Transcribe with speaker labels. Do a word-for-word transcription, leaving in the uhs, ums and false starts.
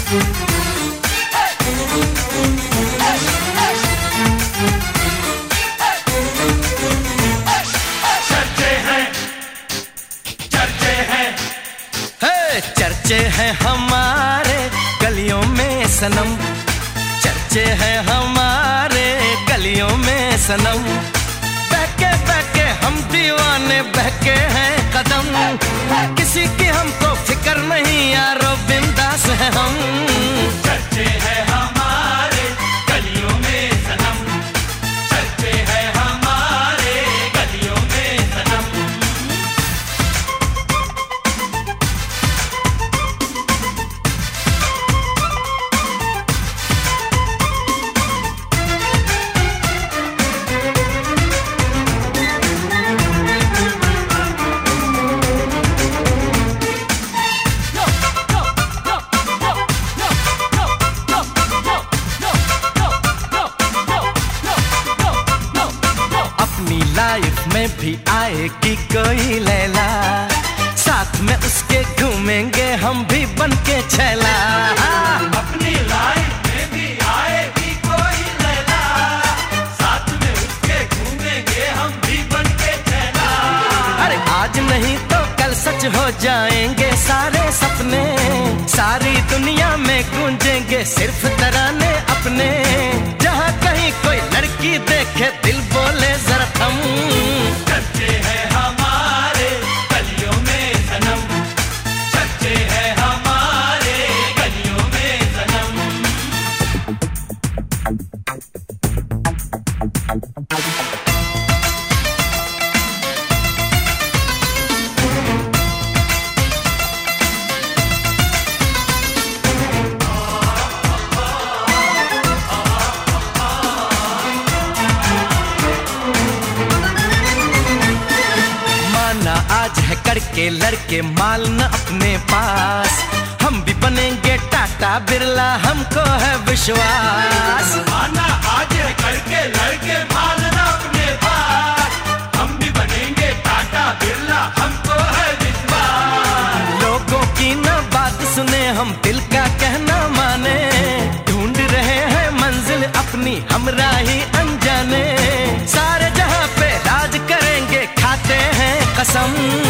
Speaker 1: चर्चे हैं हमारे गलियों में सनम, चर्चे हैं हमारे गलियों में सनम। बहके बहके हम दीवाने बहके हैं कदम, किसी की हमको फिक्र नहीं यारो बिंदास है हम।
Speaker 2: चर्चे हैं हमारे गलियों में सनम, चर्चे हैं हमारे गलियों में सनम।
Speaker 1: लाइफ में भी आएगी कोई लैला, साथ में उसके घूमेंगे हम भी बनके छैला।
Speaker 2: अपनी लाइफ में भी आएगी कोई लैला, साथ में उसके घूमेंगे हम भी बनके छैला।
Speaker 1: अरे आज नहीं तो कल सच हो जाएंगे सारे सपने, सारी दुनिया में गूंजेंगे सिर्फ तराने अपने। जहाँ कहीं कोई लड़की देखे दिल बोले जरा थम।
Speaker 2: चर्चे हैं हमारे गलियों में सनम, चर्चे हैं हमारे गलियों में सनम।
Speaker 1: आज है करके लड़के माल न अपने पास, हम भी बनेंगे टाटा बिरला हमको है विश्वास।
Speaker 2: माना आज है करके लड़के माल न अपने पास, हम भी बनेंगे टाटा बिरला हमको है विश्वास।
Speaker 1: लोगों की न बात सुने हम दिल का कहना माने, ढूंढ रहे हैं मंजिल अपनी हमरा ही अनजाने। सारे जहां पे राज करेंगे खाते हैं कसम।